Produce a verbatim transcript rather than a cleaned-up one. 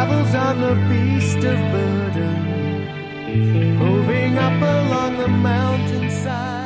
travels on the beast of burden, moving up along the mountainside.